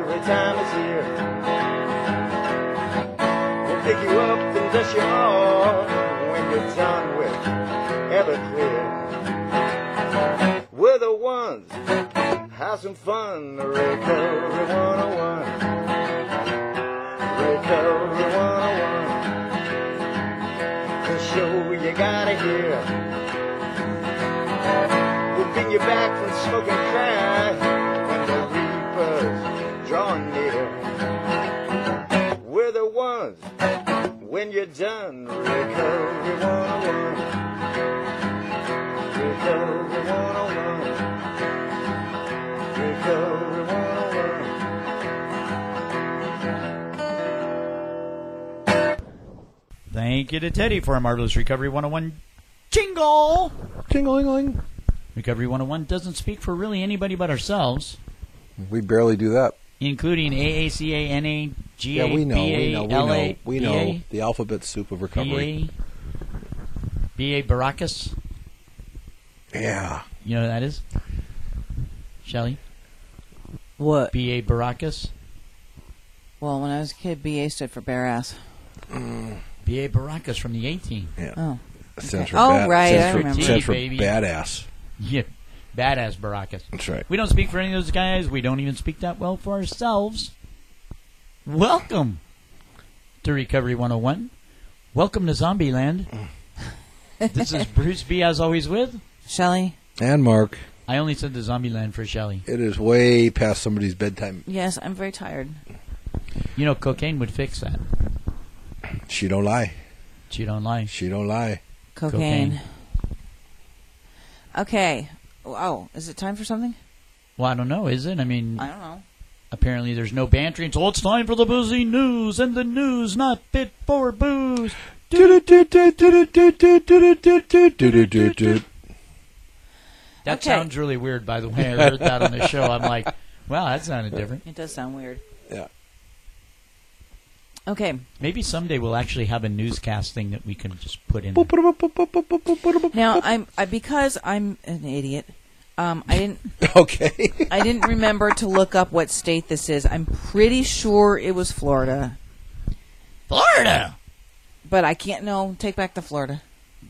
every time it's here. We'll pick you up and dust you off when you're done with Everclear. We're the ones, have some fun, Recovery 101. Recovery 101. The show you gotta hear. We'll bring you back from smoking crack when the reapers draw near. We're the ones, when you're done, Recovery 101. Recovery 101. Recovery 101. Thank you to Teddy for a marvelous Recovery 101 jingle. Jingling. Recovery 101 doesn't speak for really anybody but ourselves, We barely do that. including AACA, NA, GA, Yeah, we know. BA, We know. The alphabet soup of recovery. BA Baracus. Yeah. You know who that is? Shelley? What? BA Baracus. Well, when I was a kid, BA stood for bare ass. BA Baracus from the 18. Yeah. Oh. Stands for Oh, bad, right, stands I for, remember. stands for Baby. badass. Yeah, badass Baracus. That's right. We don't speak for any of those guys. We don't even speak that well for ourselves. Welcome to Recovery 101. Welcome to Zombieland. This is Bruce B, as always, with... Shelley? And Mark, I only said the Zombieland for Shelley. it is way past somebody's bedtime. Yes, I'm very tired. You know, cocaine would fix that. She don't lie. She don't lie. She don't lie. Cocaine. Okay. Oh, is it time for something? Well, I don't know, is it? I mean, I don't know. apparently there's no bantering, so it's time for the boozy news, and the news not fit for booze. That Okay. sounds really weird, by the way. I heard that on the show. I'm like, wow, that sounded different. It does sound weird. Yeah. Okay. Maybe someday we'll actually have a newscast thing that we can just put in. Now, because I'm an idiot, I Okay. didn't remember to look up what state this is. I'm pretty sure it was Florida, Florida! but I can't know. Take back the Florida.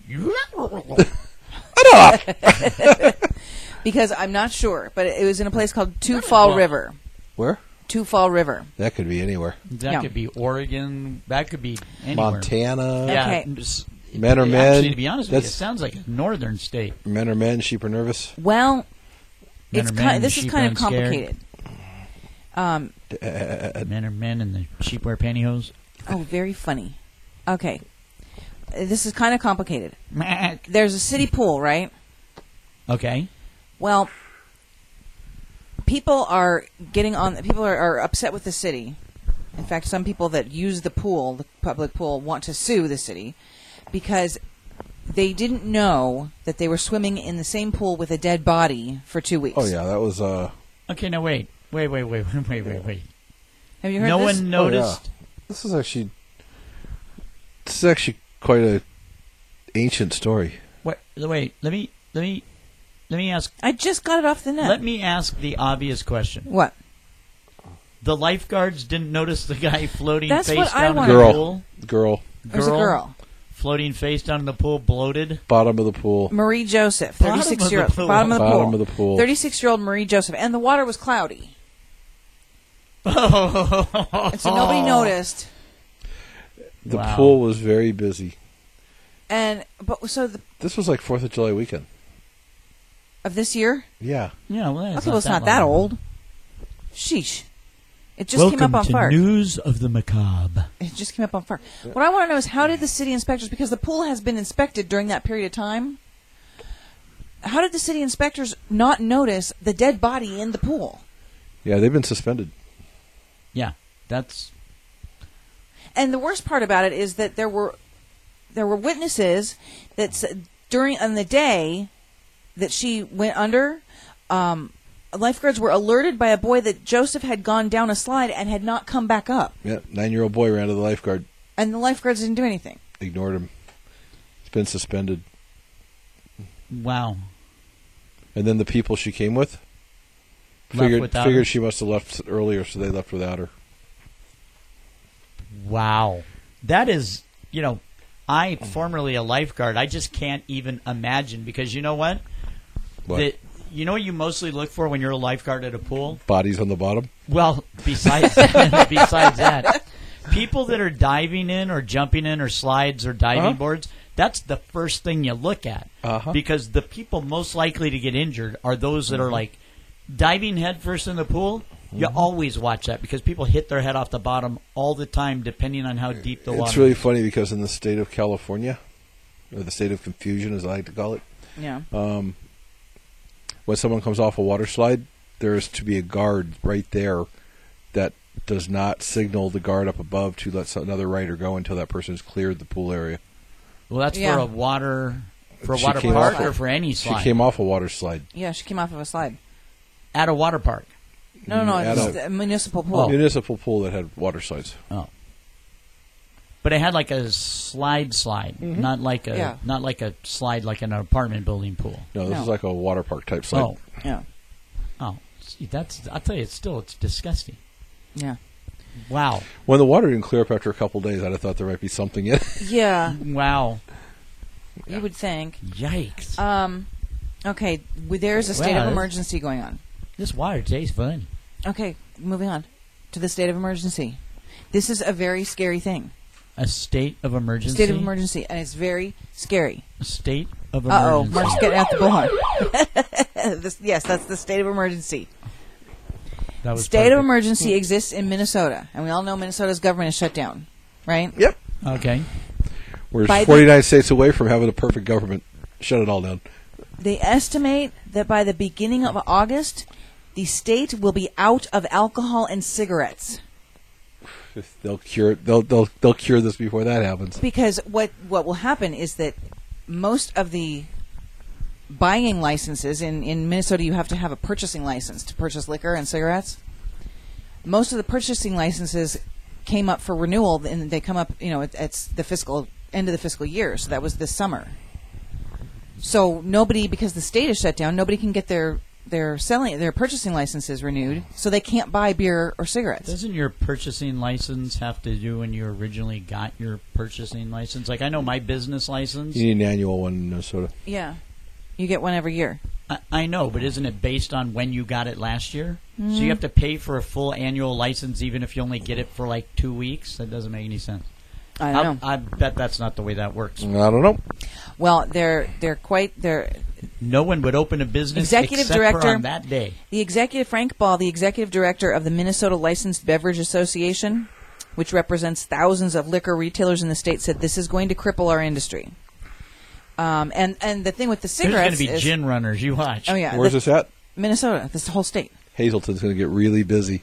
Because I'm not sure, but it was in a place called Tufal River. Where? Tufal River. That could be anywhere. That No. could be Oregon. That could be anywhere. Montana. Yeah. Okay. Men are men. Actually, to be honest with you, it That's- sounds like a northern state. Men are men. Sheep are nervous. Well, Men it's are men, this is sheep kind are of scared. complicated. Men are men and the sheep wear pantyhose. Oh, very funny. Okay. This is kind of complicated. Mac. There's a city pool, right? Okay. Well, people are are upset with the city. In fact, some people that use the pool, the public pool, want to sue the city because they didn't know that they were swimming in the same pool with a dead body for 2 weeks. Oh yeah, that was Okay, now wait. Wait. Have you heard No this? one noticed. This is actually quite a ancient story. Wait. Let me ask. I just got it off the net. Let me ask the obvious question. What? The lifeguards didn't notice the guy floating That's face what I down in the wanted. pool. Girl, There's a girl. Floating face down in the pool, bloated. bottom of the pool. Marie Joseph, Bottom of 36-year-old. the pool. Bottom of the Bottom pool. of the pool. 36-year-old Marie Joseph. And the water was cloudy. And so nobody noticed. The Wow. pool was very busy. This was like 4th of July weekend. Of this year? Yeah. Yeah, well, Okay, well, it's not that long. old. Sheesh. It just Welcome came up on to Fart. News of the Macabre. It just came up on Fart. What I want to know is how did the city inspectors, because the pool has been inspected during that period of time, how did the city inspectors not notice the dead body in the pool? Yeah, they've been suspended. Yeah, that's... And the worst part about it is that there were witnesses that on the day that she went under, lifeguards were alerted by a boy that Joseph had gone down a slide and had not come back up. Yeah, 9-year-old boy ran to the lifeguard. And the lifeguards didn't do anything. Ignored him. He's been suspended. Wow. And then the people she came with, without her? Figured she must have left earlier, so they left without her. Wow. That is, I formerly a lifeguard. I just can't even imagine because you know what? What? You know what you mostly look for when you're a lifeguard at a pool? Bodies on the bottom? Well, besides that, people that are diving in or jumping in or slides or diving boards, that's the first thing you look at. Because the people most likely to get injured are those that are like diving headfirst in the pool. You always watch that because people hit their head off the bottom all the time depending on how deep the water It's really is. funny because in the state of California, or the state of confusion as I like to call it, Yeah. when someone comes off a water slide, there is to be a guard right there that does not signal the guard up above to let another rider go until that person has cleared the pool area. Well, that's Yeah. for a water She park came off or for any slide? She came off a water slide. Yeah, she came off of a slide. At a water park. No, At it's a municipal pool. Municipal pool that had water slides. Oh. But it had like a slide, not like a slide like an apartment building pool. No, this No. is like a water park type slide. Oh, Yeah. see, I'll tell you, it's disgusting. Yeah. Wow. When the water didn't clear up after a couple of days, I'd have thought there might be something in it. Yeah, Wow. you would think. Yikes. Okay, there's a state Wow, of that's- emergency going on. This water tastes fun. Okay, moving on to the state of emergency. This is a very scary thing. A state of emergency. State of emergency, and it's very scary. A state of Uh-oh, emergency. Mark's getting out the bullhorn. Yes, that's the state of emergency. That was State of perfect. emergency exists in Minnesota, and we all know Minnesota's government is shut down, right? Yep. Okay. We're By the- 49 states away from having a perfect government. Shut it all down. They estimate that by the beginning of August, the state will be out of alcohol and cigarettes. They'll cure it. They'll cure this before that happens. Because what will happen is that most of the buying licenses in Minnesota, you have to have a purchasing license to purchase liquor and cigarettes. Most of the purchasing licenses came up for renewal, and they come up, it's the fiscal end of the fiscal year. So that was this summer. So nobody, because the state is shut down, nobody can get their purchasing licenses renewed, so they can't buy beer or cigarettes. Doesn't your purchasing license have to do when you originally got your purchasing license? Like I know my business license. You need an annual one in Minnesota. Yeah, you get one every year. I know, but isn't it based on when you got it last year? So you have to pay for a full annual license even if you only get it for like 2 weeks? That doesn't make any sense. I don't know. I bet that's not the way that works. I don't know. Well, they're No one would open a business Executive except director- for on that day. the executive Frank Ball, the executive director of the Minnesota Licensed Beverage Association, which represents thousands of liquor retailers in the state, said this is going to cripple our industry. And the thing with the There's cigarettes going to be is, gin runners. You watch. oh yeah, Where's this at? Minnesota, this whole state. Hazleton's going to get really busy.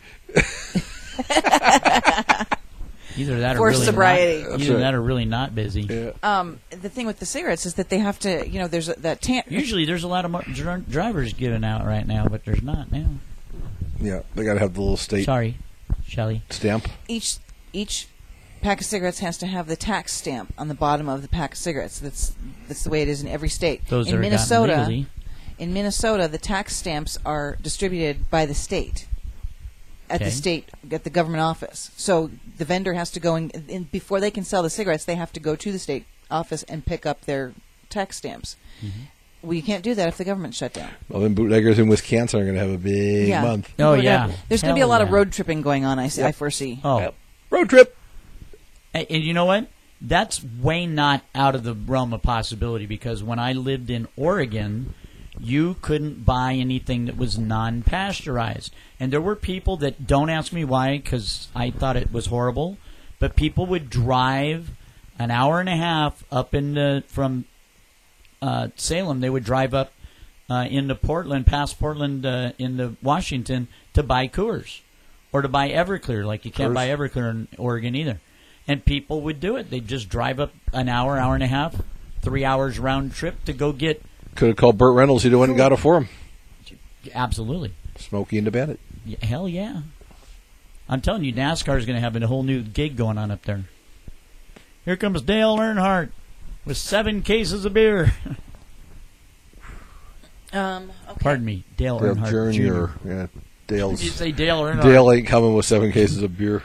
Either that or Forced really sobriety. Not, That's either right. that or really not busy. Yeah. The thing with the cigarettes is that they have to, there's that Usually there's a lot of drivers giving out right now, but there's not now. Yeah, they got to have the little state Sorry, Shelley. stamp. each pack of cigarettes has to have the tax stamp on the bottom of the pack of cigarettes. That's the way it is in every state. Those in that are Minnesota, gotten legally. in Minnesota, the tax stamps are distributed by the state at the government office. So the vendor has to go in before they can sell the cigarettes. They have to go to the state office and pick up their tax stamps. Mm-hmm. Well, you can't do that if the government's shut down. Well, then bootleggers in Wisconsin are going to have a big Yeah. month. Oh, We're gonna yeah. have- There's going to be a Hell lot of yeah. road tripping going on. I foresee. Oh, Yep. Road trip. and you know what? That's way not out of the realm of possibility because when I lived in Oregon, you couldn't buy anything that was non-pasteurized. And there were people that, don't ask me why because I thought it was horrible, but people would drive an hour and a half up from Salem. They would drive up into Portland, past Portland into Washington to buy Coors or to buy Everclear. Like you can't Coors. buy Everclear in Oregon either. And people would do it. They'd just drive up an hour, hour and a half, 3 hours round trip to go get. Could have called Burt Reynolds. He'd have went and got it for him. Absolutely. Smokey and the Bandit. Hell yeah. I'm telling you, NASCAR is going to have a whole new gig going on up there. Here comes Dale Earnhardt with 7 cases of beer. Okay. Pardon me, Dale Dale Earnhardt Jr. Yeah. Dale's Did you say Dale Earnhardt? Dale ain't coming with 7 cases of beer.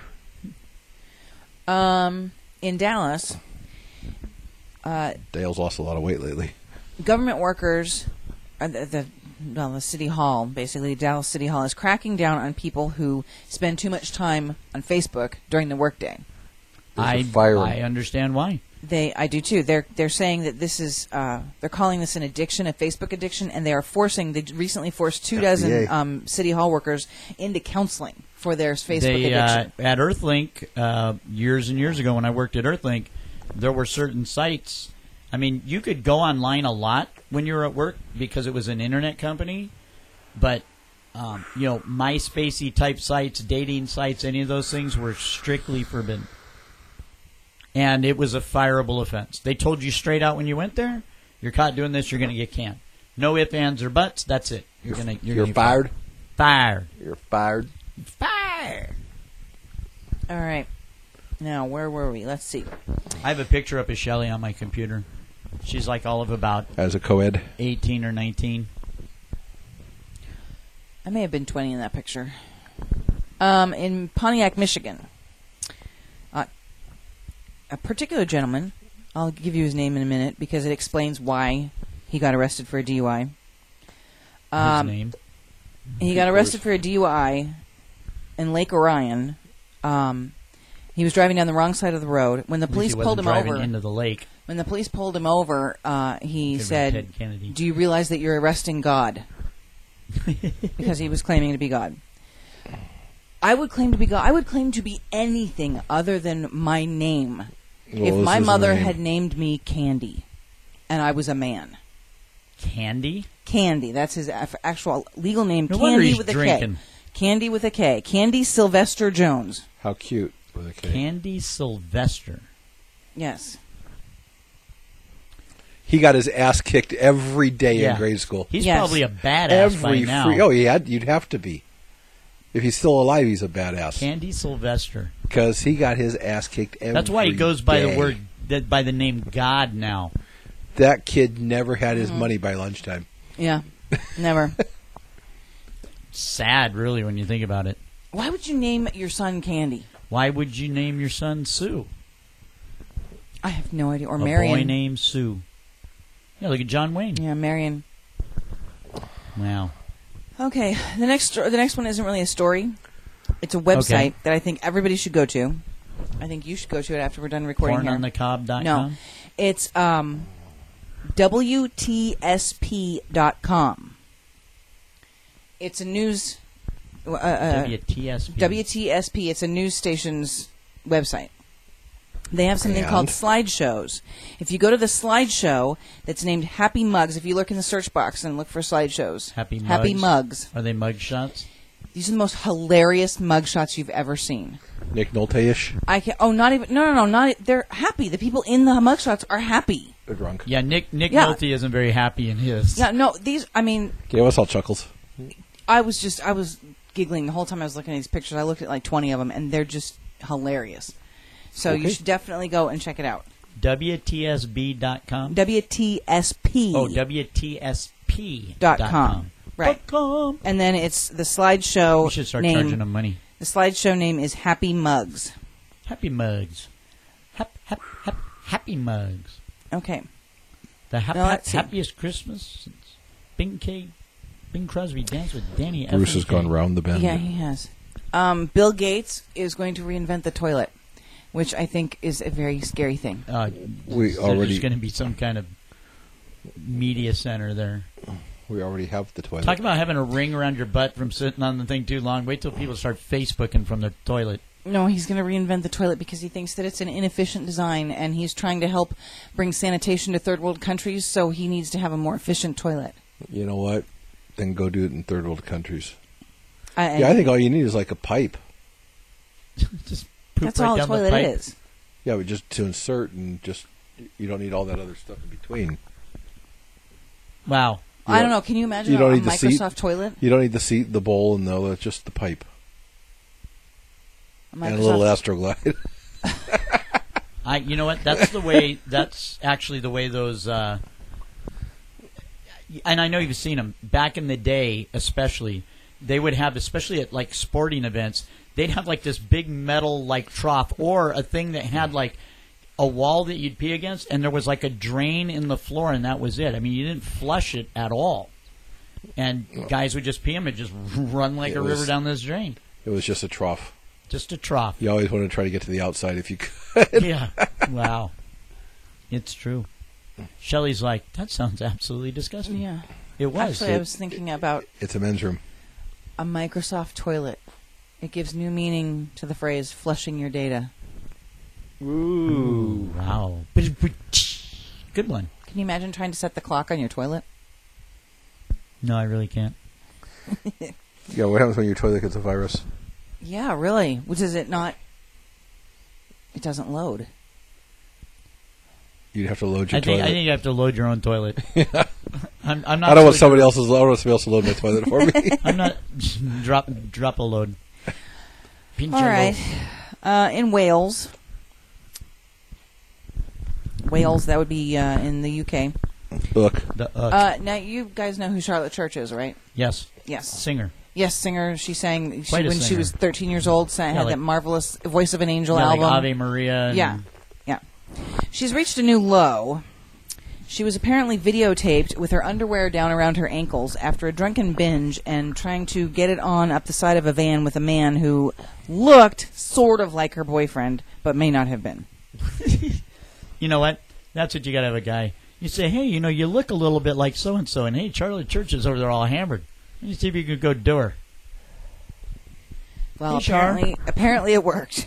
In Dallas, Dale's lost a lot of weight lately. government workers, the city hall, basically Dallas City Hall, is cracking down on people who spend too much time on Facebook during the workday. I understand why. I do too. They're saying that this is they're calling this an addiction, a Facebook addiction, and they recently forced 24 City Hall workers into counseling for their Facebook addiction. At Earthlink, years and years ago when I worked at Earthlink, there were certain sites. I mean, you could go online a lot when you were at work because it was an internet company, but MySpacey type sites, dating sites, any of those things were strictly forbidden. And it was a fireable offense. They told you straight out when you went there, you're caught doing this, you're going to get canned. No ifs, ands, or buts. That's it. You're fired. Fired. You're fired. Fired. All right. Now, where were we? Let's see. I have a picture up of Shelly on my computer. She's like all of about As a co-ed. 18 or 19. I may have been 20 in that picture. In Pontiac, Michigan, a particular gentleman, I'll give you his name in a minute because it explains why he got arrested for a DUI. His name. He got arrested for a DUI in Lake Orion. He was driving down the wrong side of the road. When the police pulled him over, into the lake. When the police pulled him over, he Could've said, been Ted Kennedy. "Do you realize that you're arresting God?" Because he was claiming to be God. I would claim to be God. I would claim to be anything other than my name. Well, if my this is mother a name. had named me Candy, and I was a man. Candy? Candy. That's his actual legal name. No wonder Candy he's with a drinking. K. Candy with a K. Candy Sylvester Jones. How cute. With a K. Candy Sylvester. Yes. He got his ass kicked every day Yeah. in grade school. He's Yes. probably a badass by now. You'd have to be. If he's still alive, he's a badass. Candy Sylvester. Because he got his ass kicked every day. That's why he goes by by the name God now. That kid never had his money by lunchtime. Yeah. Never. Sad, really, when you think about it. Why would you name your son Candy? Why would you name your son Sue? I have no idea. Or A Marion. boy named Sue. Yeah, look at John Wayne. Yeah, Marion. Wow. Okay, the next one isn't really a story. It's a website that I think everybody should go to. I think you should go to it after we're done recording here. Pornonthecob.com? No, it's WTSP.com. It's a news... WTSP. WTSP. It's a news station's website. They have something called slideshows. If you go to the slideshow that's named Happy Mugs, if you look in the search box and look for slideshows, Happy Mugs. Are they mug shots? These are the most hilarious mug shots you've ever seen. Nick Nolte-ish. Not even. No. Not. They're happy. The people in the mug shots are happy. They're drunk. Yeah, Nick Yeah. Nolte isn't very happy in his. Yeah. No. These. I mean, Gave us all chuckles. I was giggling the whole time I was looking at these pictures. I looked at like 20 of them, and they're just hilarious. So you should definitely go and check it out. WTSB.com? WTSP. Oh, WTSP.com. Right. And then it's the slideshow We should start name. charging them money. The slideshow name is Happy Mugs. Happy Mugs. Happy Mugs. Okay. The Now, let's see. happiest Christmas since Bing Crosby danced with Danny Bruce has gone round the bend. Yeah, he has. Bill Gates is going to reinvent the toilet, which I think is a very scary thing. There's going to be some kind of media center there. We already have the toilet. Talk about having a ring around your butt from sitting on the thing too long. Wait till people start Facebooking from the toilet. No, he's going to reinvent the toilet because he thinks that it's an inefficient design, and he's trying to help bring sanitation to third world countries, so he needs to have a more efficient toilet. You know what? Then go do it in third world countries. I I think all you need is like a pipe. Just poop that's right all a down the toilet pipe. is. Yeah, but just to insert and just you don't need all that other stuff in between. Wow. I don't know. Can you imagine you don't a need the seat. Microsoft toilet? You don't need the seat, the bowl, and just the pipe. A And a little Microsoft- Astroglide. You know what? That's the way. That's actually the way those. And I know you've seen them back in the day, especially. they would have, especially at like sporting events, they'd have like this big metal like trough or a thing that had like a wall that you'd pee against, and there was like a drain in the floor, and that was it. I mean, you didn't flush it at all. And guys would just pee them and just run like a river down this drain. It was just a trough. Just a trough. You always want to try to get to the outside if you could. Yeah. Wow. It's true. Shelley's like, that sounds absolutely disgusting. Yeah. It was. Actually, I was thinking about It's a men's room. a Microsoft toilet. It gives new meaning to the phrase flushing your data. Ooh. Wow. Good one. Can you imagine trying to set the clock on your toilet? No, I really can't. Yeah, what happens when your toilet gets a virus? Yeah, really. Which is it not? It doesn't load. You'd have to load your I toilet. think you have to load your own toilet. I'm not. I don't want somebody else to load my toilet for me. I'm not. Drop a load. Pinch All a right. load. In Wales. Wales, that would be in the UK. Look. Now, you guys know who Charlotte Church is, right? Yes. Yes. Singer. Yes, singer. She sang Quite a when she singer. was 13 years old. Had like- that marvelous Voice of an Angel Yeah, album. like Ave Maria. And Yeah. She's reached a new low. She was apparently videotaped with her underwear down around her ankles after a drunken binge and trying to get it on up the side of a van with a man who looked sort of like her boyfriend, but may not have been. You know what? That's what you got to have a guy. You say, hey, you know, you look a little bit like so-and-so, and hey, Charlotte Church is over there all hammered. You see if you could go do her. Well, Hey, Char. apparently it worked.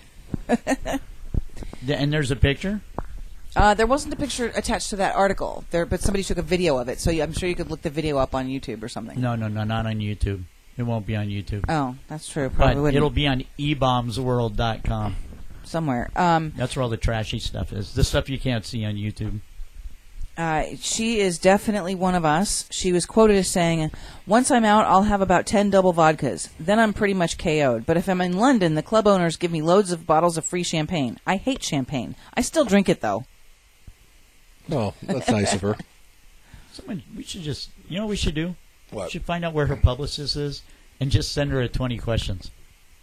And there's a picture? There wasn't a picture attached to that article, but somebody took a video of it, so I'm sure you could look the video up on YouTube or something. No, not on YouTube. It won't be on YouTube. Oh, that's true. Probably But wouldn't. it'll be on ebombsworld.com. Somewhere. That's where all the trashy stuff is. The stuff you can't see on YouTube. She is definitely one of us. She was quoted as saying, "Once I'm out, I'll have about 10 double vodkas. Then I'm pretty much KO'd. But if I'm in London, the club owners give me loads of bottles of free champagne. I hate champagne. I still drink it, though." Oh, that's nice of her. We should just, you know what we should do? What? We should find out where her publicist is and just send her a 20 questions.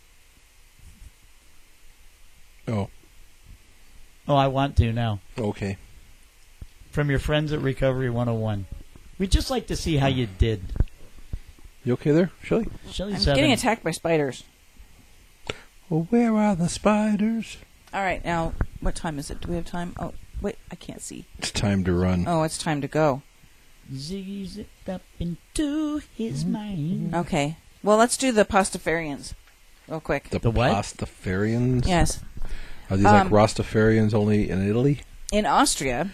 Oh, Oh, I want to now. okay. From your friends at Recovery 101. We'd just like to see how you did. You okay there, Shelley? Shelley's I'm getting having- attacked by spiders. Well, where are the spiders? All right, now, what time is it? Do we have time? Oh, wait, I can't see. It's time to run. Oh, it's time to go. Ziggy zipped up into his mind. Okay. Well, let's do the Pastafarians real quick. The what? Pastafarians? Yes. Are these like Rastafarians only in Italy? In Austria,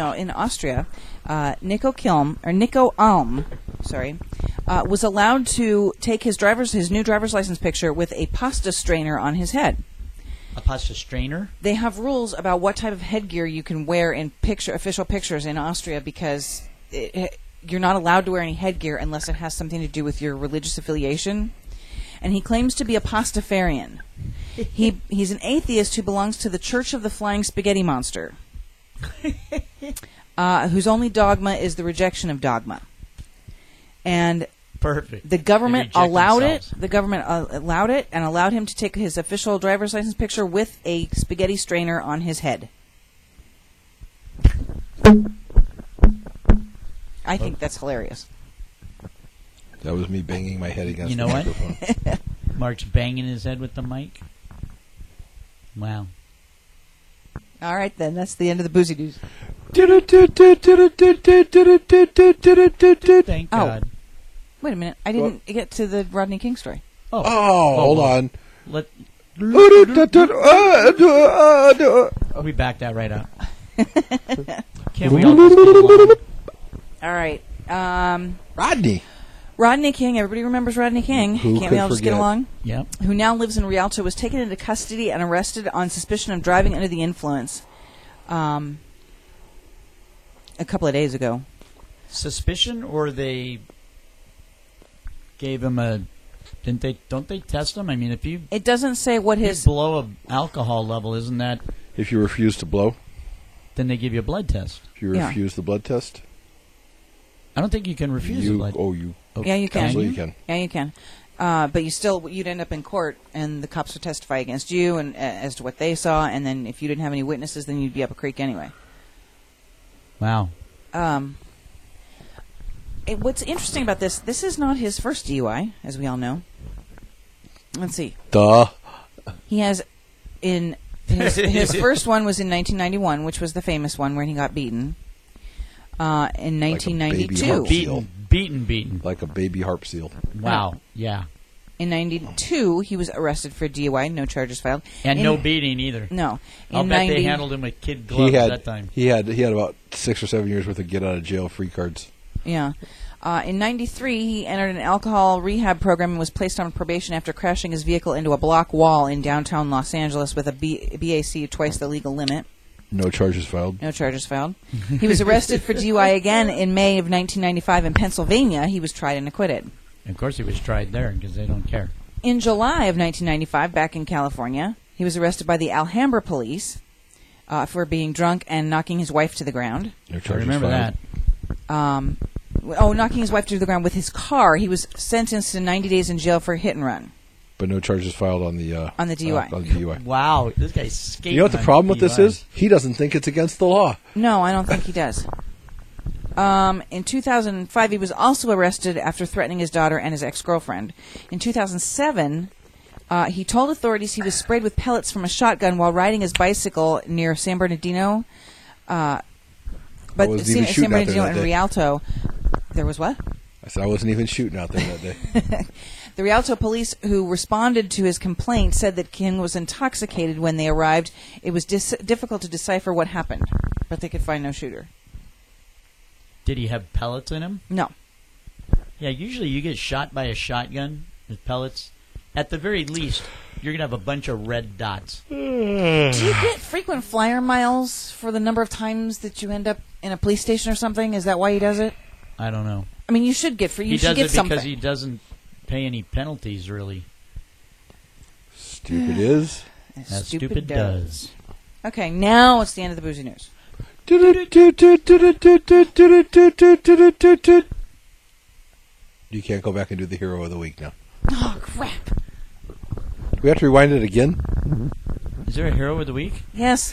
Nico Alm, was allowed to take his new driver's license picture with a pasta strainer on his head. A pasta strainer? They have rules about what type of headgear you can wear in official pictures in Austria because you're not allowed to wear any headgear unless it has something to do with your religious affiliation. And he claims to be a Pastafarian. He's an atheist who belongs to the Church of the Flying Spaghetti Monster, whose only dogma is the rejection of dogma. And Perfect. the government They reject allowed themselves. it. The government allowed it and allowed him to take his official driver's license picture with a spaghetti strainer on his head. I think that's hilarious. That was me banging my head against You know the what? microphone. Mark's banging his head with the mic. Wow. All right, then. That's the end of the Boozy News. Thank Oh. God. Wait a minute. I didn't get to the Rodney King story. Oh, hold on. Let we back that right up. Can't we all just get along? All right. Rodney. Rodney King. Everybody remembers Rodney King. Who Can't could we all just get forget? along? Yep. Who now lives in Rialto, was taken into custody and arrested on suspicion of driving under the influence a couple of days ago. Suspicion, or they gave him a? Don't they test him? I mean, if you It doesn't say what his... blow a alcohol level, isn't that? If you refuse to blow, Then they give you a blood test. if you Yeah. refuse the blood test, I don't think you can refuse a blood. you Yeah, you can. absolutely can. Yeah, you can. But you'd end up in court, and the cops would testify against you and as to what they saw, and then if you didn't have any witnesses, then you'd be up a creek anyway. Wow. What's interesting about this is not his first DUI, as we all know. Let's see. Duh. He has his first one was in 1991, which was the famous one where he got beaten. In 1992. Beaten. Like a baby harp seal. Wow. Yeah. In 92, he was arrested for DUI, no charges filed. And no beating either. No. I'll bet they handled him with kid gloves that time. He had about 6 or 7 years worth of get out of jail free cards. Yeah. In 93, he entered an alcohol rehab program and was placed on probation after crashing his vehicle into a block wall in downtown Los Angeles with a BAC twice the legal limit. No charges filed. No charges filed. He was arrested for DUI again in May of 1995 in Pennsylvania. He was tried and acquitted. Of course he was tried there because they don't care. In July of 1995, back in California, he was arrested by the Alhambra police for being drunk and knocking his wife to the ground. No I charges remember filed. that. Knocking his wife to the ground with his car. He was sentenced to 90 days in jail for a hit and run. But no charges filed on the DUI. on the DUI. Wow, this guy's skating. You know what the problem with this is? He doesn't think it's against the law. No, I don't think he does. In 2005, he was also arrested after threatening his daughter and his ex-girlfriend. In 2007, he told authorities he was sprayed with pellets from a shotgun while riding his bicycle near San Bernardino. San Bernardino and Rialto. There was what? I said I wasn't even shooting out there that day. The Rialto police who responded to his complaint said that King was intoxicated when they arrived. It was difficult to decipher what happened, but they could find no shooter. Did he have pellets in him? No. Yeah, usually you get shot by a shotgun with pellets. At the very least, you're going to have a bunch of red dots. Do you get frequent flyer miles for the number of times that you end up in a police station or something? Is that why he does it? I don't know. I mean, you should get He should does get it something. because he doesn't pay any penalties, really. Stupid is. As stupid does. Okay, now it's the end of the boozy news. You can't go back and do the hero of the week now. Oh, crap. Do we have to rewind it again? Is there a hero of the week? Yes.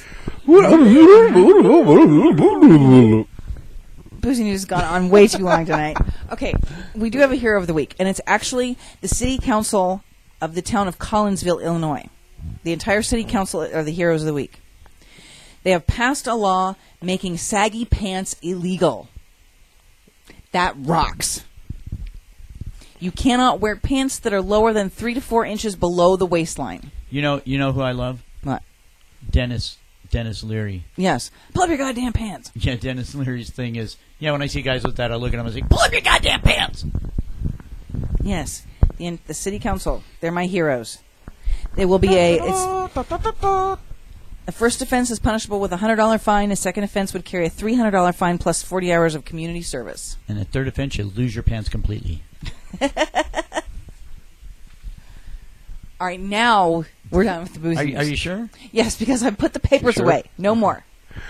Boozy news has gone on way too long tonight. Okay, we do have a hero of the week, and it's actually the city council of the town of Collinsville, Illinois. The entire city council are the heroes of the week. They have passed a law making saggy pants illegal. That rocks. You cannot wear pants that are lower than 3 to 4 inches below the waistline. You know who I love? What? Dennis Leary. Yes. Pull up your goddamn pants. Yeah, Dennis Leary's thing is, when I see guys with that, I look at them and say, pull up your goddamn pants! Yes. The city council. They're my heroes. There will be the first offense is punishable with a $100 fine. A second offense would carry a $300 fine plus 40 hours of community service. And the third offense, you lose your pants completely. All right, now we're done with the boozy news. Are you sure? Yes, because I put the papers Sure? away. No more.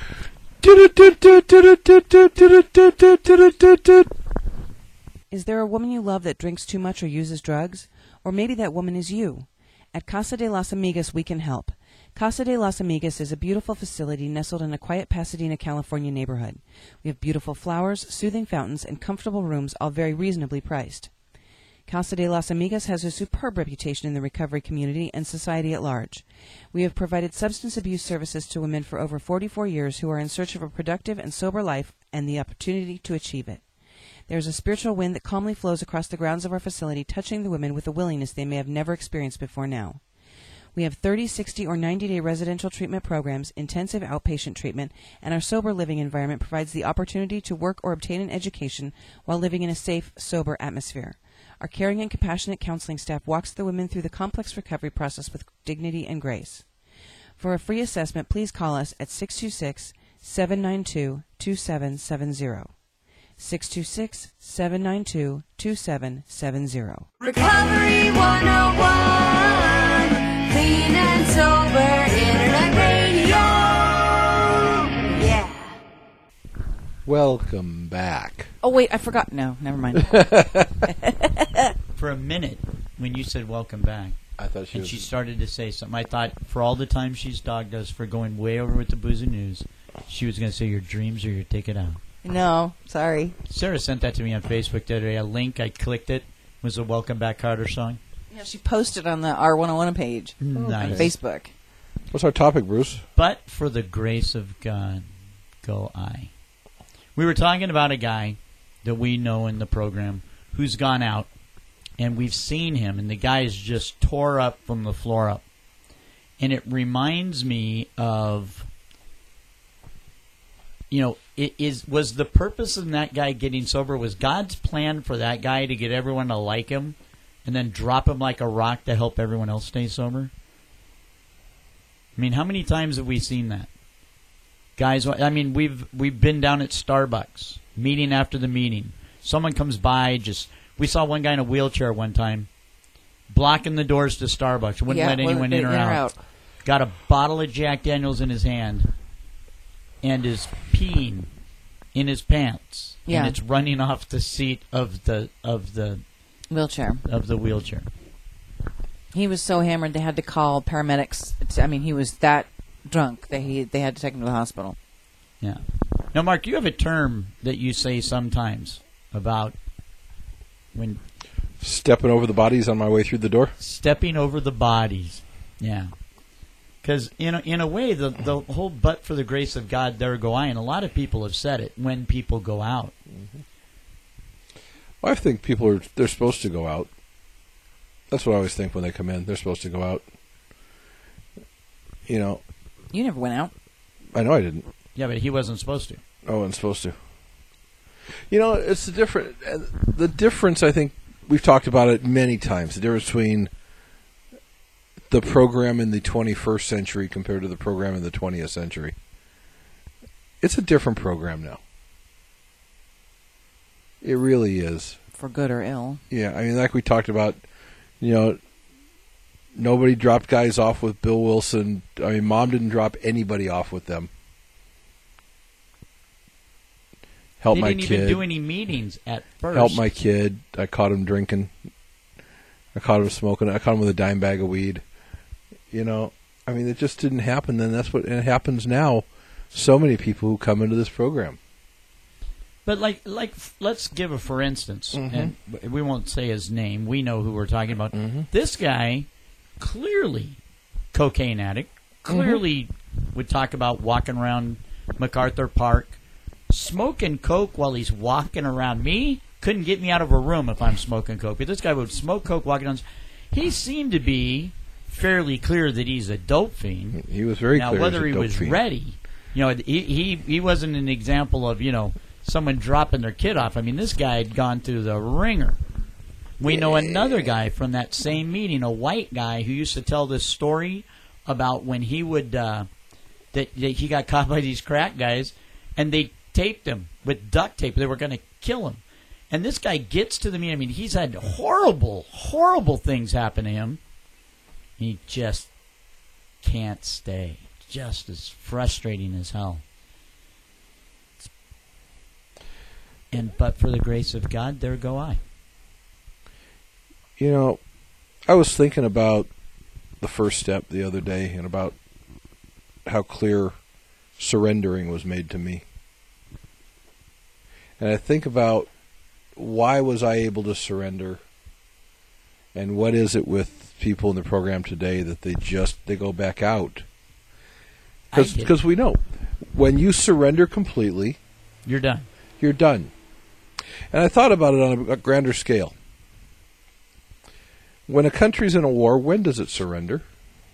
Is there a woman you love that drinks too much or uses drugs? Or maybe that woman is you. At Casa de las Amigas, we can help. Casa de las Amigas is a beautiful facility nestled in a quiet Pasadena, California neighborhood. We have beautiful flowers, soothing fountains, and comfortable rooms, all very reasonably priced. Casa de las Amigas has a superb reputation in the recovery community and society at large. We have provided substance abuse services to women for over 44 years who are in search of a productive and sober life and the opportunity to achieve it. There is a spiritual wind that calmly flows across the grounds of our facility, touching the women with a willingness they may have never experienced before now. We have 30, 60, or 90-day residential treatment programs, intensive outpatient treatment, and our sober living environment provides the opportunity to work or obtain an education while living in a safe, sober atmosphere. Our caring and compassionate counseling staff walks the women through the complex recovery process with dignity and grace. For a free assessment, please call us at 626-792-2770. 626-792-2770. Recovery 101, clean and sober internet radio. Yeah. Welcome back. Oh, wait, I forgot. No, never mind. For a minute, when you said welcome back, I thought she and was. she started to say something, I thought for all the time she's dogged us for going way over with the booze and news, she was going to say your dreams are your ticket out. No, sorry. Sarah sent that to me on Facebook the other day. A link, I clicked it, was a Welcome Back Carter song. Yeah, she posted on the R101 page on Nice. Facebook. What's our topic, Bruce? But for the grace of God, go I. We were talking about a guy that we know in the program who's gone out, and we've seen him, and the guy is just tore up from the floor up. And it reminds me of, was the purpose of that guy getting sober, was God's plan for that guy to get everyone to like him and then drop him like a rock to help everyone else stay sober? I mean, how many times have we seen that? Guys, I mean, we've been down at Starbucks, meeting after the meeting. Someone comes by, we saw one guy in a wheelchair one time, blocking the doors to Starbucks, wouldn't let anyone in or out. Got a bottle of Jack Daniels in his hand, and is peeing in his pants, and it's running off the seat of the wheelchair. He was so hammered they had to call paramedics. I mean, he was that drunk that they had to take him to the hospital. Yeah. Now, Mark, you have a term that you say sometimes about when Stepping over the bodies on my way through the door? stepping over the bodies. Yeah. Because in a way, the whole "but for the grace of God, there go I," and a lot of people have said it when people go out. Well, I think they're supposed to go out. That's what I always think when they come in. They're supposed to go out. You never went out. I know I didn't. Yeah, but he wasn't supposed to. I wasn't supposed to. It's the difference, I think, we've talked about it many times, the difference between the program in the 21st century compared to the program in the 20th century. It's a different program now. It really is. For good or ill. Yeah, I mean, like we talked about, nobody dropped guys off with Bill Wilson. I mean, Mom didn't drop anybody off with them. Help my kid. They didn't even do any meetings at first. Help my kid. I caught him drinking. I caught him smoking. I caught him with a dime bag of weed. I mean, it just didn't happen then. And it happens now. So many people who come into this program. But let's give a for instance, and we won't say his name. We know who we're talking about. This guy, clearly cocaine addict, clearly would talk about walking around MacArthur Park, smoking coke while he's walking around. Me couldn't get me out of a room if I'm smoking coke. But this guy would smoke coke walking around. He seemed to be fairly clear that he's a dope fiend. He was very clear. Now, whether he he's a dope was fiend. ready, he wasn't an example of someone dropping their kid off. I mean, this guy had gone through the ringer. We know another guy from that same meeting, a white guy who used to tell this story about when he would that he got caught by these crack guys, and they taped him with duct tape. They were going to kill him. And this guy gets to the meeting. I mean, he's had horrible, horrible things happen to him. He just can't stay. Just as frustrating as hell. But for the grace of God, there go I. I was thinking about the first step the other day and about how clear surrendering was made to me. And I think about why was I able to surrender, and what is it with people in the program today that they go back out? Because we know when you surrender completely, you're done. You're done. And I thought about it on a grander scale. When a country's in a war, when does it surrender?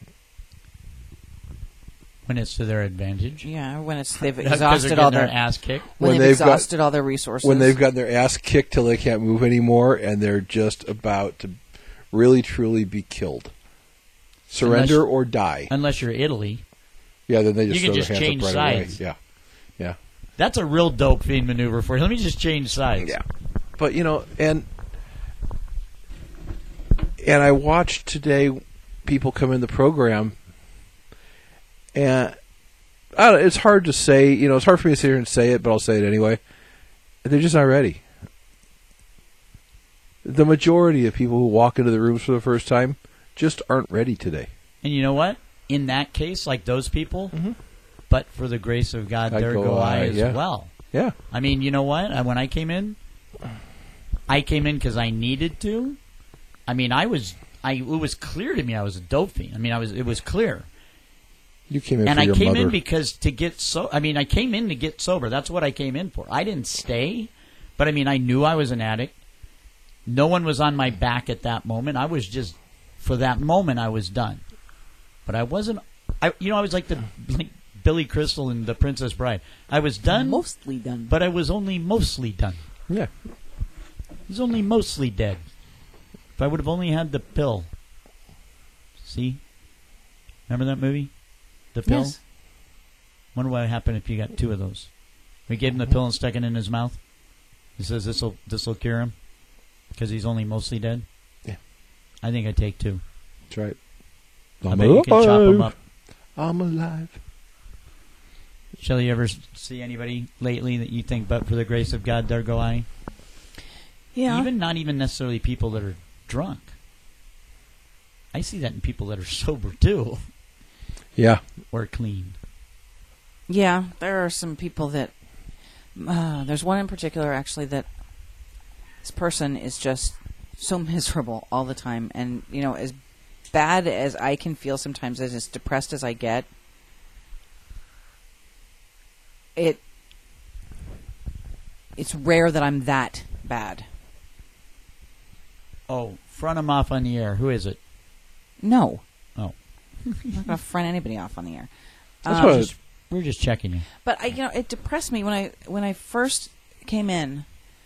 When it's to their advantage. Yeah, when they've Because exhausted they're all getting their their ass kicked. when they've exhausted all their resources. When they've gotten their ass kicked till they can't move anymore, and they're just about to really, truly be killed. Surrender or die. Unless you're Italy. Yeah, then they just You can throw just their hands change up right sides. away. Yeah. That's a real dope fiend maneuver for you. Let me just change sides. Yeah. But, and I watched today people come in the program, and I don't know, it's hard to say, it's hard for me to sit here and say it, but I'll say it anyway. They're just not ready. the majority of people who walk into the rooms for the first time just aren't ready today. And you know what? In that case, like those people, but for the grace of God, I'd there go go I I, as yeah. well. Yeah. I mean, you know what? When I came in because I needed to. I mean, it was clear to me I was a dope fiend. I mean, it was clear. You came in And for I your came mother. in because I came in to get sober. That's what I came in for. I didn't stay, but I mean, I knew I was an addict. No one was on my back at that moment. I was just, for that moment, I was done. But I wasn't, I was like Billy Crystal in The Princess Bride. I was done, Mostly done. but I was only mostly done. Yeah. I was only mostly dead. If I would have only had the pill. See? Remember that movie? The pill? Yes. Wonder what would happen if you got two of those. We gave him the pill and stuck it in his mouth. He says this'll cure him because he's only mostly dead. Yeah. I think I'd take two. That's right. I bet you can chop them up. I'm alive. Shelley, you ever see anybody lately that you think, but for the grace of God, there go I? Yeah. Not even necessarily people that are drunk. I see that in people that are sober too, Yeah. or clean. Yeah, there are some people that. There's one in particular, actually, that this person is just so miserable all the time. And, as bad as I can feel sometimes, as depressed as I get, it's rare that I'm that bad. Oh, front him off on the air. Who is it? No. Oh. I'm not going to front anybody off on the air. That's what We're just checking you. But it depressed me when I first came in.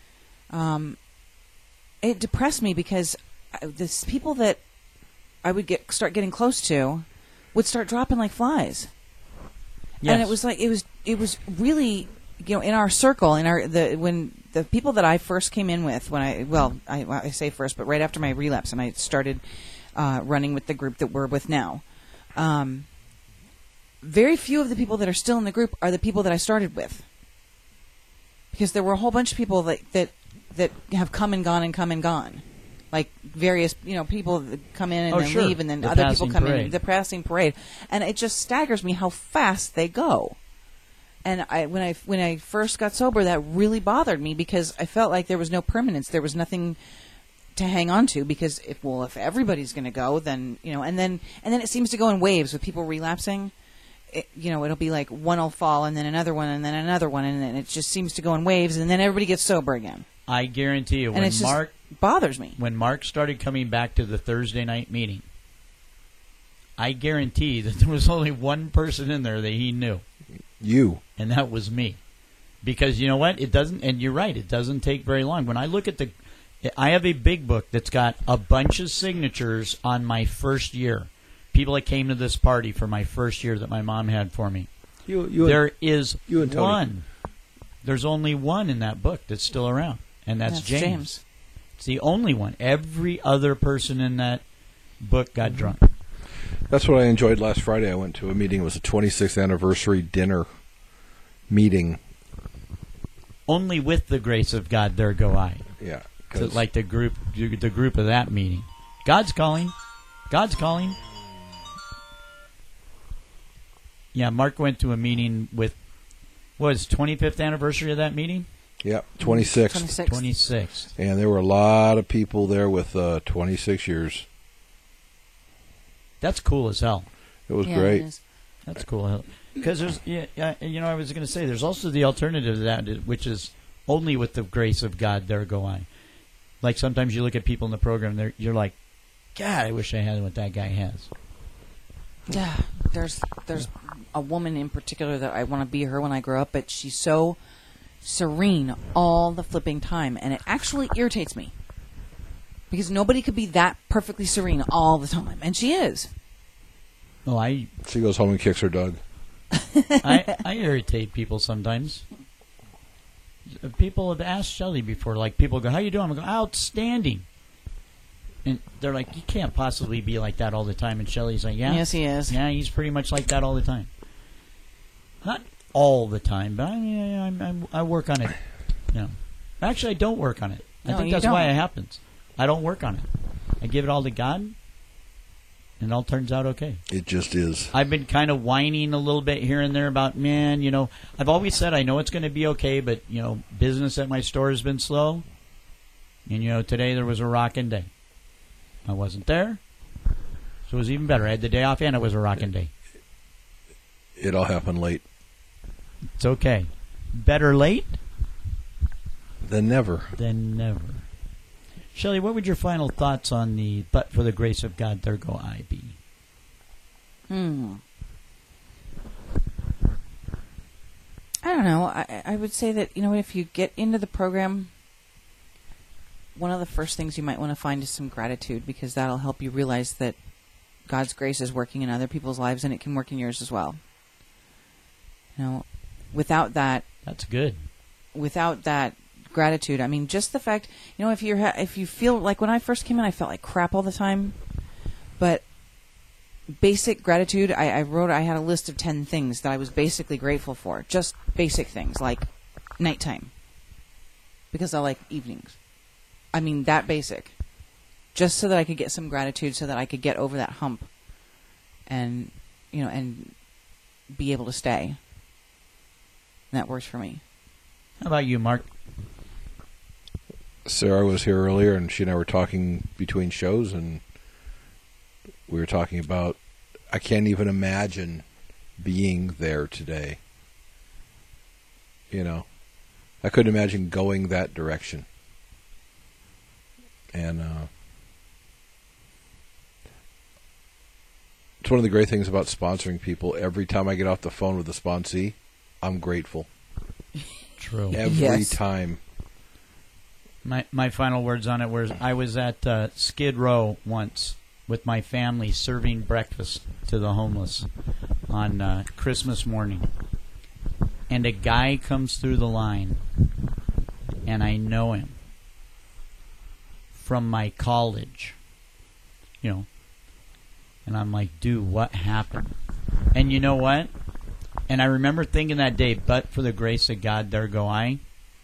It depressed me because the people that I would start getting close to would start dropping like flies. Yes. And it was like it was really in our circle when the people that I first came in with I say first, but right after my relapse and I started running with the group that we're with now. Very few of the people that are still in the group are the people that I started with, because there were a whole bunch of people that have come and gone, like various people that come in and then sure. leave, and then The other people passing come parade. in. The passing parade, and it just staggers me how fast they go. And when I first got sober, that really bothered me because I felt like there was no permanence. There was nothing to hang on to, because if everybody's going to go, then and then it seems to go in waves with people relapsing. It'll be like one will fall and then another one and then another one, and then it just seems to go in waves, and then everybody gets sober again. I guarantee you, And it just bothers me. when Mark started coming back to the Thursday night meeting, I guarantee that there was only one person in there that he knew, you. and that was me. Because you know what? It doesn't, and you're right, it doesn't take very long. When I look at I have a big book that's got a bunch of signatures on my first year. People that came to this party for my first year that my mom had for me. There is you and Tony. one. There's only one in that book that's still around, and that's James. It's the only one. Every other person in that book got drunk. That's what I enjoyed last Friday. I went to a meeting. It was a 26th anniversary dinner meeting. Only with the grace of God, there go I. Yeah. To, like the group of that meeting. God's calling. God's calling. Yeah, Mark went to a meeting with, what was 25th anniversary of that meeting? Yeah, 26th. 26th. And there were a lot of people there with 26 years. That's cool as hell. It was Yeah, great. it is. That's cool. Because there's, I was going to say, there's also the alternative to that, which is only with the grace of God, there go I. Like sometimes you look at people in the program, you're like, God, I wish I had what that guy has. Yeah, there's a woman in particular that I want to be her when I grow up, but she's so serene all the flipping time, and it actually irritates me because nobody could be that perfectly serene all the time, and she is. Oh, She goes home and kicks her dog. I irritate people sometimes. People have asked Shelley before, like people go, "How you doing?" I go, "Outstanding." And they're like, "You can't possibly be like that all the time." And Shelley's like, "Yeah, Yes, he is. Yeah, he's pretty much like that all the time. Not all the time, but I mean, I work on it. Actually, I don't work on it. I No, think you that's why don't. it happens. I don't work on it. I give it all to God, and it all turns out okay. It just is. I've been kind of whining a little bit here and there about, man, I've always said I know it's going to be okay, but, business at my store has been slow. And, today there was a rocking day. I wasn't there, so it was even better. I had the day off, and it was a rocking day. It all happened late. It's okay. Better late Than never. than never. Shelley, what would your final thoughts on the "But for the grace of God, there go I" be? I don't know. I would say that, if you get into the program, one of the first things you might want to find is some gratitude, because that'll help you realize that God's grace is working in other people's lives, and it can work in yours as well. Without that, That's good. without that gratitude, I mean, just the fact, if you feel like, when I first came in, I felt like crap all the time, but basic gratitude, I had a list of 10 things that I was basically grateful for, just basic things like nighttime, because I like evenings. I mean, that basic, just so that I could get some gratitude, so that I could get over that hump, and and be able to stay. And that works for me. How about you, Mark? Sarah was here earlier, and she and I were talking between shows, and we were talking about, I can't even imagine being there today. I couldn't imagine going that direction. And it's one of the great things about sponsoring people. Every time I get off the phone with a sponsee, I'm grateful. True. Every Yes. time. My final words on it were, I was at Skid Row once with my family serving breakfast to the homeless on Christmas morning. And a guy comes through the line, and I know him from my college, and I'm like, dude, what happened? And you know what? And I remember thinking that day, but for the grace of God, there go I.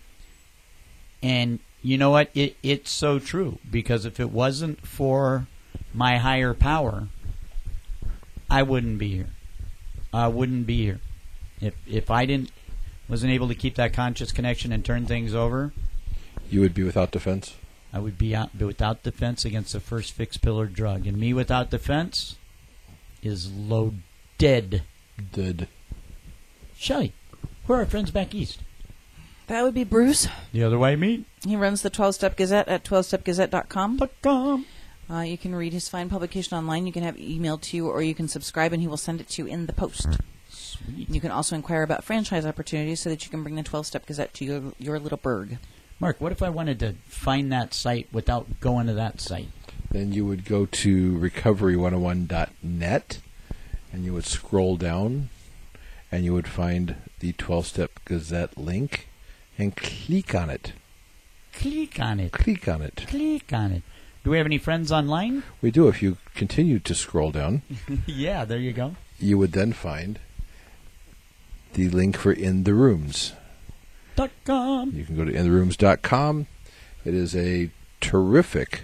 And you know what? It's so true, because if it wasn't for my higher power, I wouldn't be here. I wouldn't be here. If I wasn't able to keep that conscious connection and turn things over, You would be without defense? I would be without defense against the first fixed pillar drug. And me without defense is loaded. Did. Shelley, who are our friends back east? That would be Bruce. The other way, me. He runs the 12-Step Gazette at 12stepgazette.com. .com. You can read his fine publication online. You can have it emailed to you, or you can subscribe, and he will send it to you in the post. Sweet. You can also inquire about franchise opportunities so that you can bring the 12-Step Gazette to your little burg. Mark, what if I wanted to find that site without going to that site? Then you would go to recovery101.net, and you would scroll down, and you would find the 12-Step Gazette link, and click on it. Click on it. Click on it. Click on it. Do we have any friends online? We do. If you continue to scroll down, Yeah, there you go. you would then find the link for In the Rooms. .com. You can go to intherooms.com. It is a terrific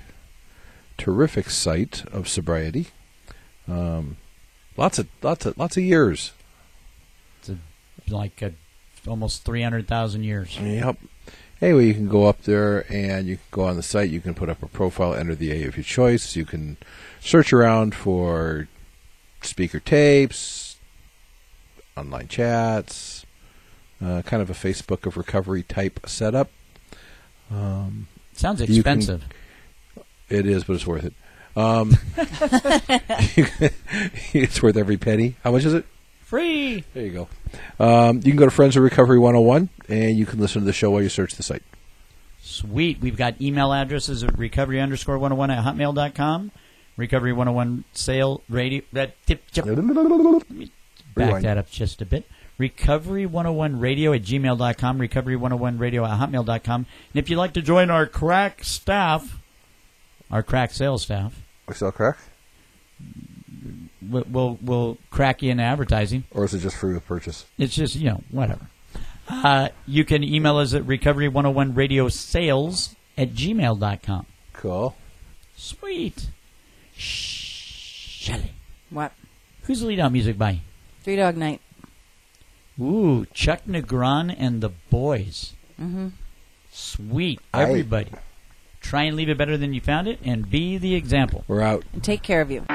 site of sobriety. Lots of years. It's almost 300,000 years. Yep. Anyway, you can go up there and you can go on the site. You can put up a profile, enter the AA of your choice. You can search around for speaker tapes, online chats, kind of a Facebook of recovery type setup. Sounds You can- expensive. It is, but it's worth it. It's worth every penny. How much is it? Free. There you go. You can go to Friends of Recovery 101, and you can listen to the show while you search the site. Sweet. We've got email addresses at recovery_101@hotmail.com. Recovery101 sale radio. Back Rewind. that up just a bit. Recovery101radio@gmail.com. Recovery101radio@hotmail.com. And if you'd like to join our crack staff, our crack sales staff, We sell crack? we'll crack you into advertising. Or is it just free with purchase? It's just, whatever. You can email us at recovery101radiosales@gmail.com. Cool. Sweet. Shelley. What? Who's the lead out music by? Three Dog Night. Ooh, Chuck Negron and the Boys. Mm-hmm. Sweet. Everybody. Try and leave it better than you found it, and be the example. We're out. And take care of you.